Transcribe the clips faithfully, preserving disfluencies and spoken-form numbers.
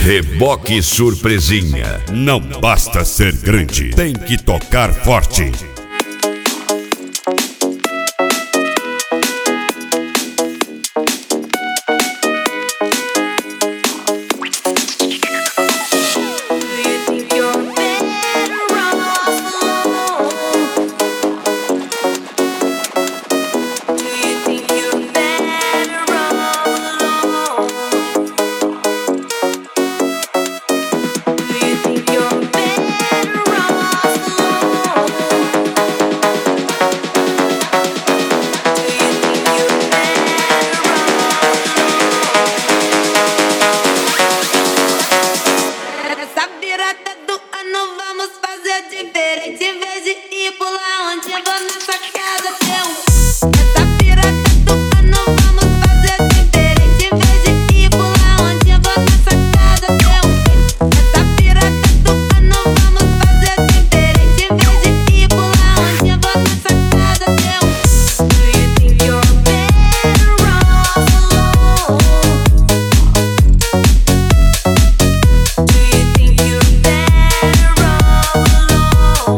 Reboque Surpresinha. Não basta ser grande, tem que tocar forte. Diferente, em vez de ir pular onde eu vou nessa casa ter um. Essa pirata do ano vamos fazer diferente, em vez de ir pular onde eu vou nessa casa ter um. Essa pirata do ano vamos fazer diferente, em vez de ir pular onde eu vou nessa casa ter um. Do you think you're better off alone? Do you think you're better off alone?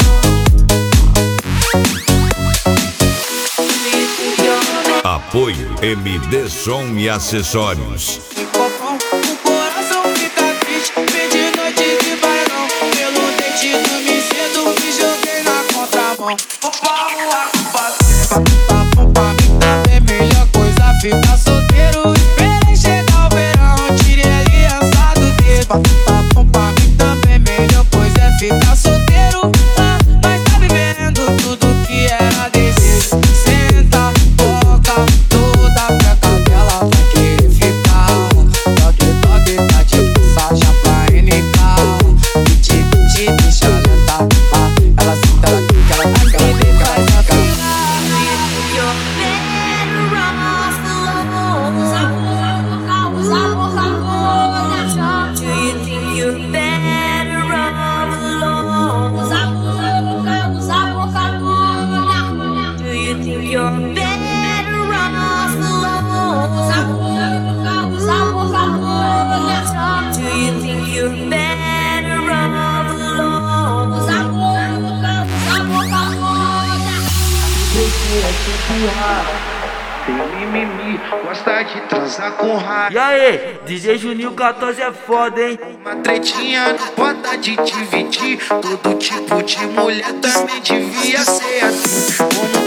Apoio M D Som e Acessórios. O coração fica triste, perdi noite de bailão. Pelo dente do me cedo, me joguei na contramão. O pau, a culpa tá bom pra mim também. Melhor coisa ficar solteiro. Esperei chegar o verão, tirei a aliança do dedo. Tá bom pra mim também. Melhor coisa é ficar solteiro. Ah, mas tá vivendo tudo que era desejo. Senta, toca, toda pra cadela vai querer ficar. Toque, toque, tá tipo Sacha pra N K. E te, te deixa lenta. Ah, ela senta, ela clica, ela clica, ela clica, ela clica. You're better off alone. Do you think you're better off alone? Do you think you're better off alone? Do you think you're better off alone? Tem mimimi, gosta de transar com raiva. E aí, D J Juninho quatorze é foda, hein? Uma tretinha não pode de dividir. Todo tipo de mulher também devia ser assim. Como